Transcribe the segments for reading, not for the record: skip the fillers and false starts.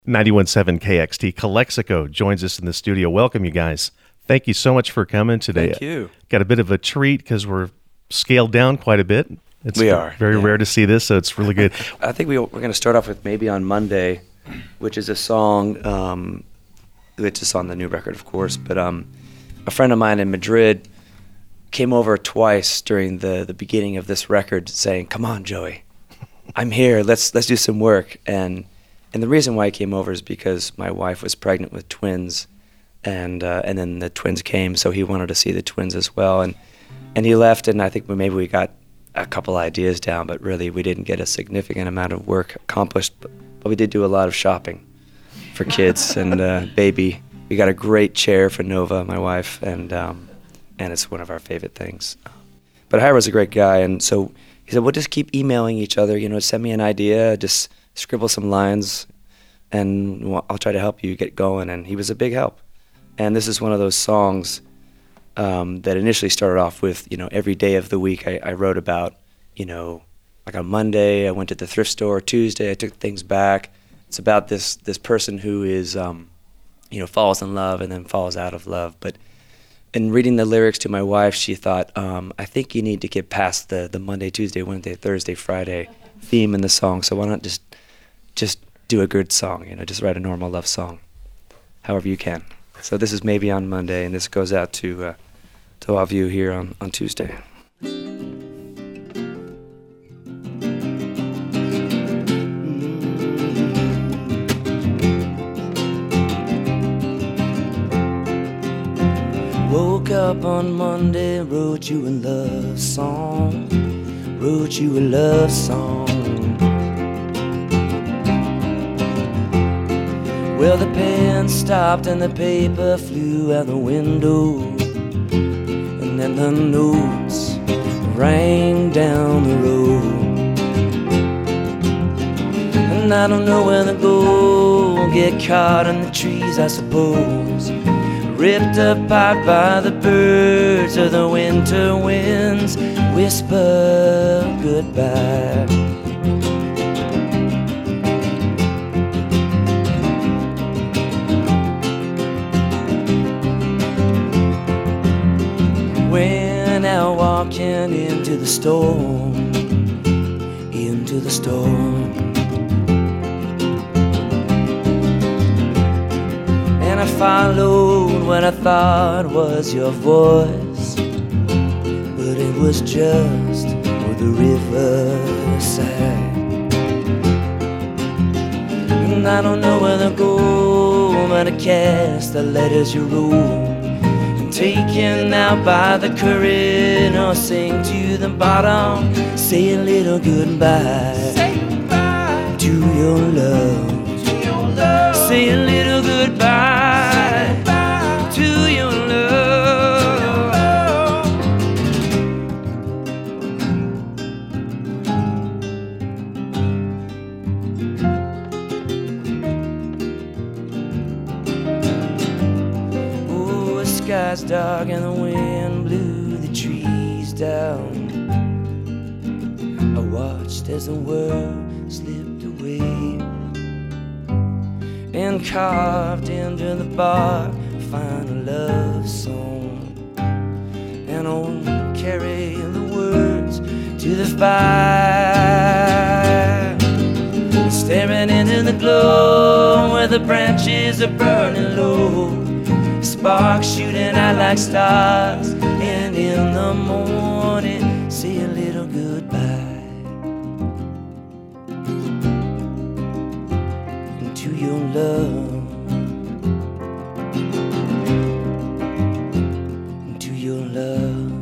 91.7 KXT Calexico joins us in the studio. Welcome, you guys. Thank you so much for coming today. Thank you. Got a bit of a treat because we're scaled down quite a bit. We are. Very rare to see this, so it's really good. I think we're going to start off with Maybe on Monday, which is a song, which is on the new record, of course. But a friend of mine in Madrid came over twice during the beginning of this record saying, "Come on, Joey, I'm here. Let's do some work." And the reason why he came over is because my wife was pregnant with twins, and then the twins came, so he wanted to see the twins as well. And he left, and I think maybe we got a couple ideas down, but really we didn't get a significant amount of work accomplished. But we did do a lot of shopping for kids and baby. We got a great chair for Nova, my wife, and it's one of our favorite things. But Hiro's a great guy, and so he said, "We'll just keep emailing each other. Send me an idea, just scribble some lines, and I'll try to help you get going." And he was a big help. And this is one of those songs that initially started off with, every day of the week I wrote about, like on Monday I went to the thrift store, Tuesday I took things back. It's about this person who is, falls in love and then falls out of love. But in reading the lyrics to my wife, she thought, I think you need to get past the Monday, Tuesday, Wednesday, Thursday, Friday theme in the song. So why not just do a good song, just write a normal love song, however you can. So this is Maybe on Monday, and this goes out to all of you here on Tuesday. Woke up on Monday, wrote you a love song, wrote you a love song. Well, the pen stopped and the paper flew out the window, and then the notes rang down the road. And I don't know where to go, get caught in the trees, I suppose, ripped apart by the birds or the winter winds whisper goodbye. When out walking into the storm, and I followed what I thought was your voice, but it was just the riverside. And I don't know where to go, but I cast the letters you wrote, taken out by the current, or sing to the bottom, say a little goodbye, to your love, say a little goodbye, to your love. Oh, the sky's dark and the wind blew the trees down. I watched as the world slipped away, and carved into the bark find a love song, and I'll carry the words to the fire, staring into the glow where the branches are burning low, sparks shooting out like stars, and in the morning say a little goodbye, and to your love, and to your love,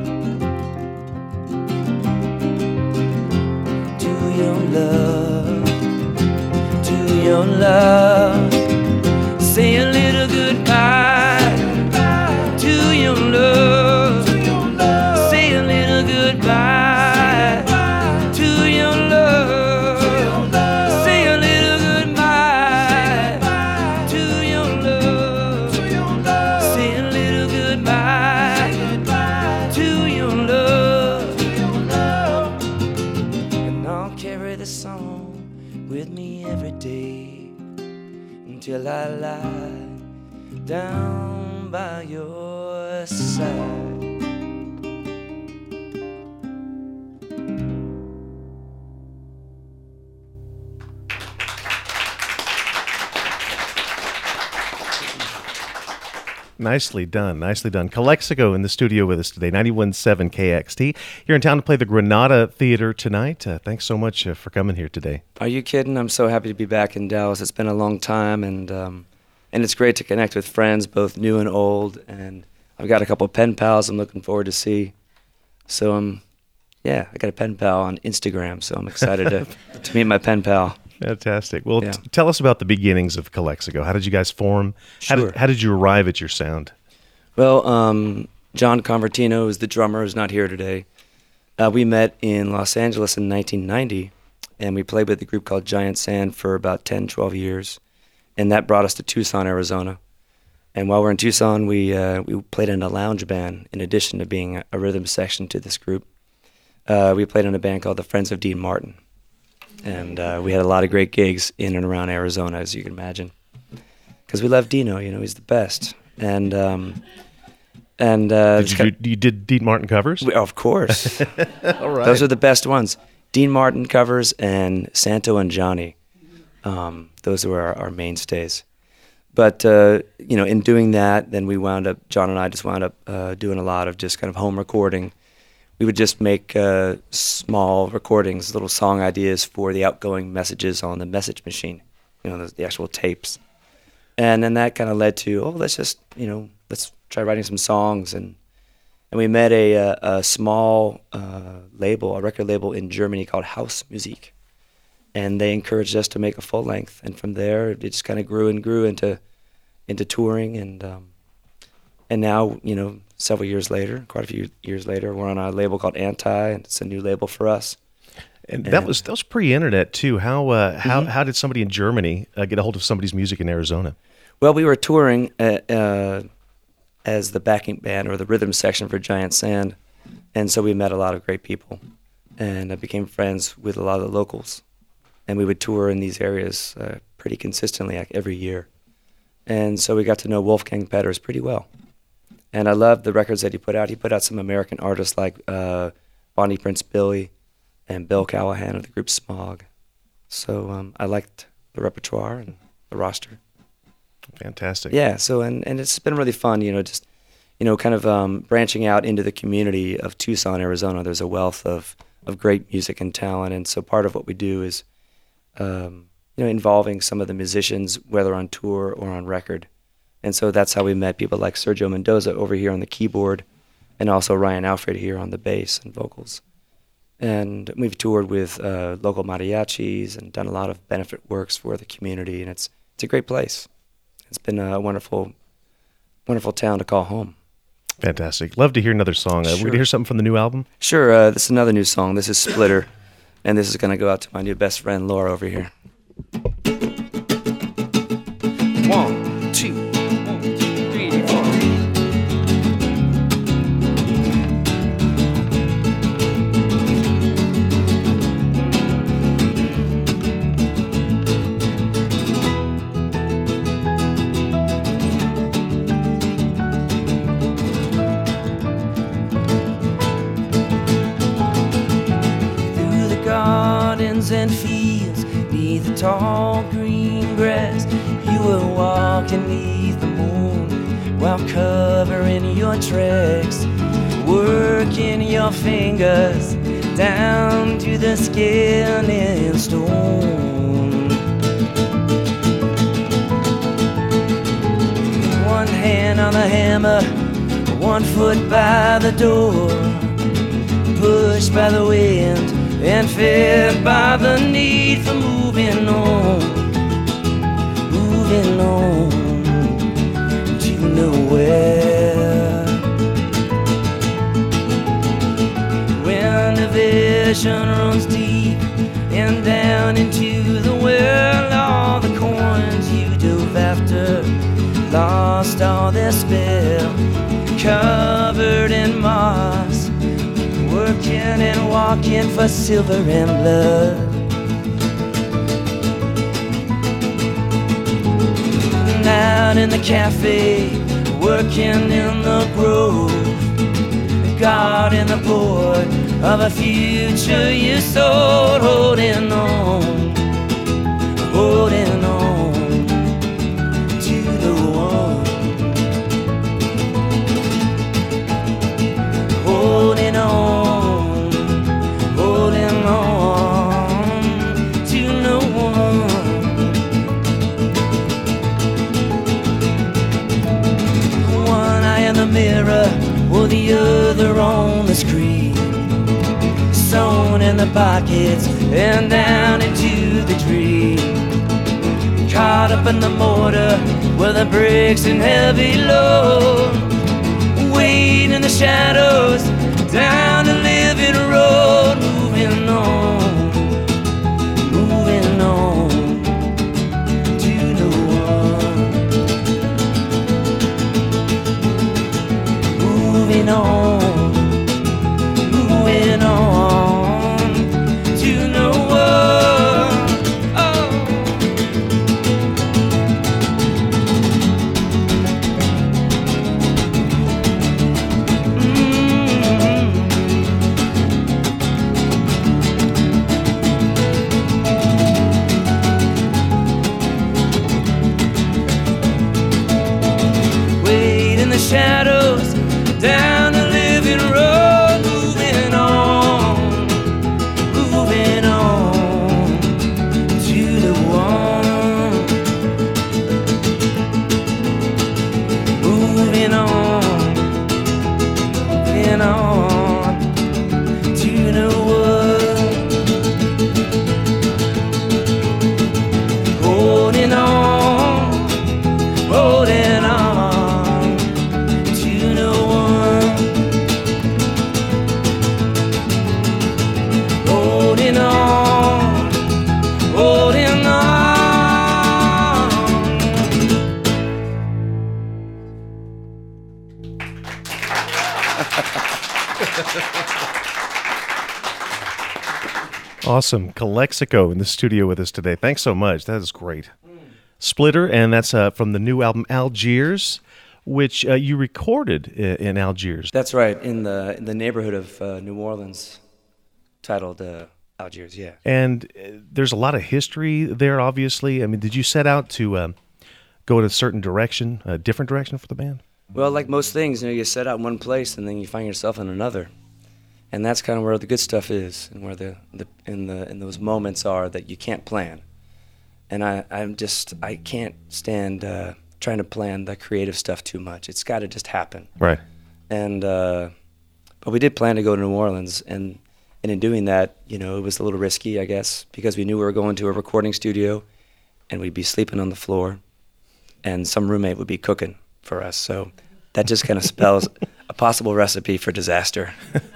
to your love, to your love, say a little goodbye, to your love, say a little goodbye, to your love, say a little goodbye, to your love, say a little goodbye, to your love. And I'll carry the song with me every day, till I lie down by your side. Nicely done. Nicely done. Calexico in the studio with us today, 91.7 KXT. Here in town to play the Granada Theater tonight. Thanks so much for coming here today. Are you kidding? I'm so happy to be back in Dallas. It's been a long time, and it's great to connect with friends, both new and old. And I've got a couple of pen pals I'm looking forward to see. So, I got a pen pal on Instagram, so I'm excited to meet my pen pal. Fantastic. Well, Yeah. tell us about the beginnings of Calexico. How did you guys form? Sure. How did you arrive at your sound? Well, John Convertino is the drummer who's not here today. We met in Los Angeles in 1990, and we played with a group called Giant Sand for about 10, 12 years. And that brought us to Tucson, Arizona. And while we're in Tucson, we played in a lounge band in addition to being a rhythm section to this group. We played in a band called the Friends of Dean Martin. And we had a lot of great gigs in and around Arizona, as you can imagine. Because we love Dino, he's the best. And You did Dean Martin covers? of course. All right. Those are the best ones. Dean Martin covers and Santo and Johnny. Those were our mainstays. But, in doing that, then John and I just wound up doing a lot of just kind of home recording. We would just make small recordings, little song ideas for the outgoing messages on the message machine, the actual tapes. And then that kind of led to, let's try writing some songs. And we met a small label, a record label in Germany called House Musik. And they encouraged us to make a full length. And from there, it just kind of grew and grew into touring. And now, several years later, quite a few years later, we're on a label called Anti, and it's a new label for us. And that was pre-internet too. How did somebody in Germany get a hold of somebody's music in Arizona? Well, we were touring as the backing band or the rhythm section for Giant Sand, and so we met a lot of great people, and I became friends with a lot of the locals, and we would tour in these areas pretty consistently, like every year, and so we got to know Wolfgang Petters pretty well. And I loved the records that he put out. He put out some American artists like Bonnie Prince Billy and Bill Callahan of the group Smog. So I liked the repertoire and the roster. Fantastic. Yeah, so and it's been really fun, just, kind of branching out into the community of Tucson, Arizona. There's a wealth of great music and talent. And so part of what we do is, involving some of the musicians, whether on tour or on record. And so that's how we met people like Sergio Mendoza over here on the keyboard, and also Ryan Alfred here on the bass and vocals. And we've toured with local mariachis and done a lot of benefit works for the community, and it's a great place. It's been a wonderful, wonderful town to call home. Fantastic. Love to hear another song. We're going to hear something from the new album? Sure. This is another new song. This is Splitter, and this is going to go out to my new best friend, Laura, over here. 1, 2. And fields, neath the tall green grass, you were walking neath the moon while covering your tracks, working your fingers down to the skin and stone. One hand on the hammer, 1 foot by the door, pushed by the wind and fed by the need for moving on to nowhere. When the vision runs deep and down into the well, all the coins you dove after lost all their spell, covered in moss, working and walking for silver and blood. in the cafe, working in the grove. God in the port of a future you sold, holding on to the one, holding on to no one. One eye in the mirror or the other on the screen, sewn in the pockets and down into the dream. Caught up in the mortar with the bricks and heavy load, waiting in the shadows down the living road, moving on to the one, moving on to no one. Oh. Wait in the shadows down the living road, moving on to the one, moving on to the one, holding on to no one, holding on. Awesome. Calexico in the studio with us today. Thanks so much. That is great. Splitter, and that's from the new album Algiers, which you recorded in Algiers. That's right, in the neighborhood of New Orleans, titled Algiers, yeah. And there's a lot of history there, obviously. I mean, did you set out to go in a certain direction, a different direction for the band? Well, like most things, you set out in one place and then you find yourself in another. And that's kind of where the good stuff is, and where in those moments are that you can't plan. And I can't stand trying to plan the creative stuff too much. It's got to just happen. Right. And but we did plan to go to New Orleans, and in doing that, it was a little risky, I guess, because we knew we were going to a recording studio, and we'd be sleeping on the floor, and some roommate would be cooking for us. So that just kind of spells a possible recipe for disaster,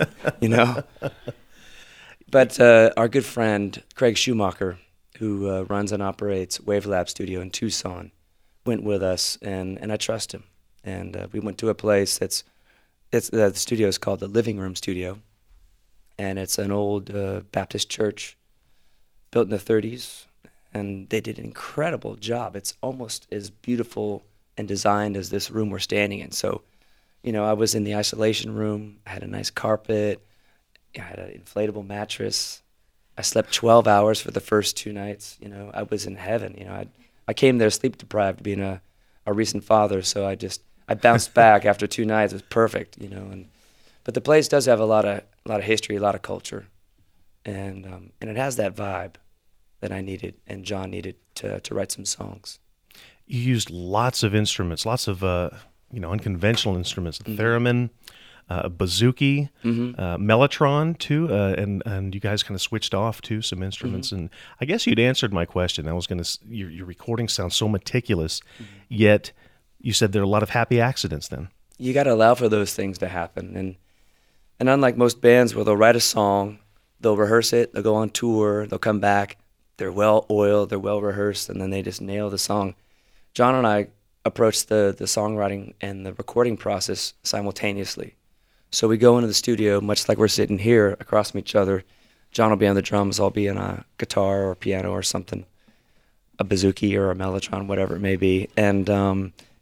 But our good friend Craig Schumacher, who runs and operates Wavelab Studio in Tucson, went with us, and I trust him. And we went to a place the studio is called the Living Room Studio, and it's an old Baptist church built in the 30s, and they did an incredible job. It's almost as beautiful and designed as this room we're standing in. So, I was in the isolation room. I had a nice carpet. I had an inflatable mattress. I slept 12 hours for the first 2 nights. I was in heaven. I came there sleep deprived, being a recent father, so I bounced back after 2 nights. It was perfect, But the place does have a lot of history, a lot of culture, and it has that vibe that I needed and John needed to write some songs. You used lots of instruments, lots of unconventional instruments, theremin, bouzouki, mellotron too, and you guys kind of switched off to some instruments. And I guess you'd answered my question. I was going to, your recording sounds so meticulous, yet you said there are a lot of happy accidents. Then you got to allow for those things to happen, and unlike most bands where they'll write a song, they'll rehearse it, they'll go on tour, they'll come back, they're well oiled, they're well rehearsed, and then they just nail the song. John and I approached the songwriting and the recording process simultaneously. So we go into the studio, much like we're sitting here across from each other. John will be on the drums, I'll be on a guitar or piano or something, a bouzouki or a mellotron, whatever it may be. And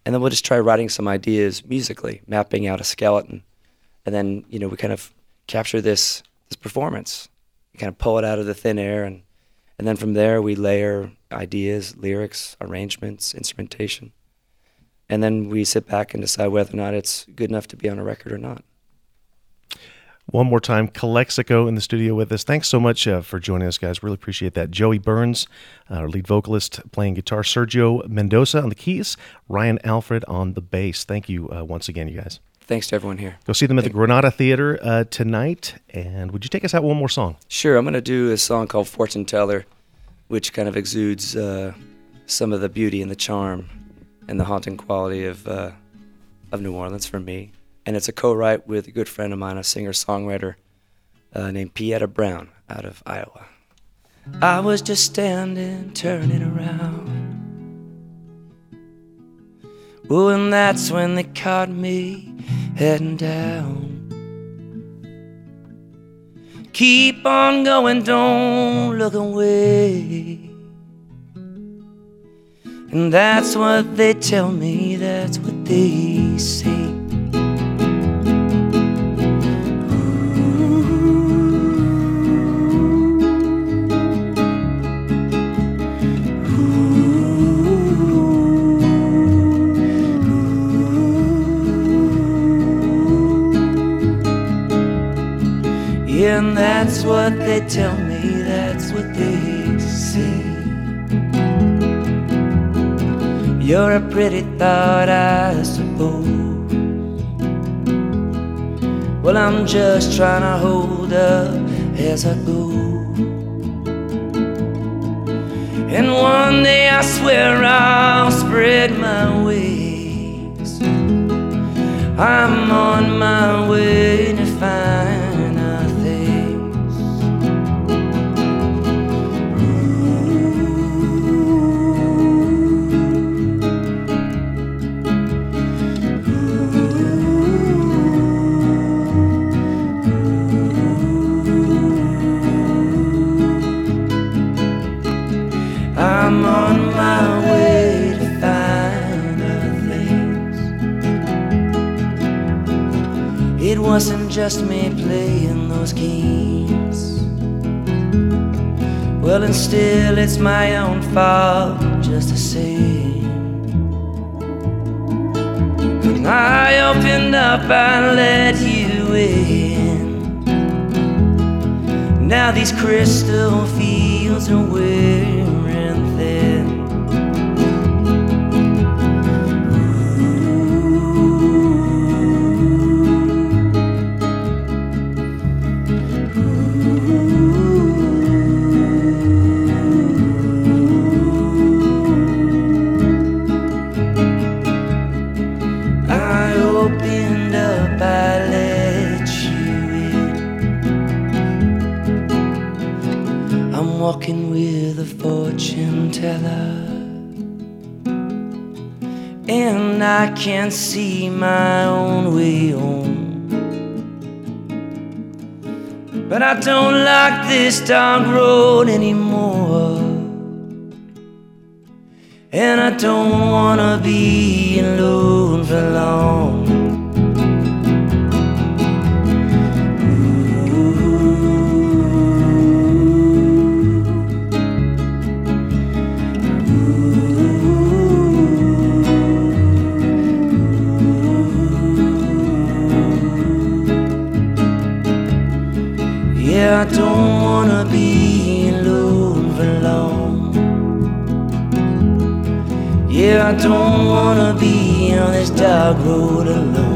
And then we'll just try writing some ideas musically, mapping out a skeleton. And then, we kind of capture this performance. We kind of pull it out of the thin air. And then from there, we layer ideas, lyrics, arrangements, instrumentation. And then we sit back and decide whether or not it's good enough to be on a record or not. One more time, Calexico in the studio with us. Thanks so much for joining us, guys. Really appreciate that. Joey Burns, our lead vocalist, playing guitar. Sergio Mendoza on the keys. Ryan Alfred on the bass. Thank you once again, you guys. Thanks to everyone here. Go see them at the Granada Theater tonight. And would you take us out one more song? Sure. I'm going to do a song called Fortune Teller, which kind of exudes some of the beauty and the charm and the haunting quality of New Orleans for me. And it's a co-write with a good friend of mine, a singer-songwriter named Pieta Brown out of Iowa. I was just standing, turning around. Oh, and that's when they caught me heading down. Keep on going, don't look away. And that's what they tell me, that's what they say. And that's what they tell me, that's what they say. You're a pretty thought, I suppose. Well, I'm just trying to hold up as I go. And one day I swear I'll spread my wings. I'm on my way to find I'm on my way to find other things. It wasn't just me playing those games. Well, and still it's my own fault just the same. When I opened up, I let you in. Now these crystal fields are wearing thin. I opened up, I let you in. I'm walking with a fortune teller, and I can't see my own way home. But I don't like this dark road anymore, and I don't wanna be alone for long. Yeah, I don't wanna be alone for long. Yeah, I don't wanna be on this dark road alone.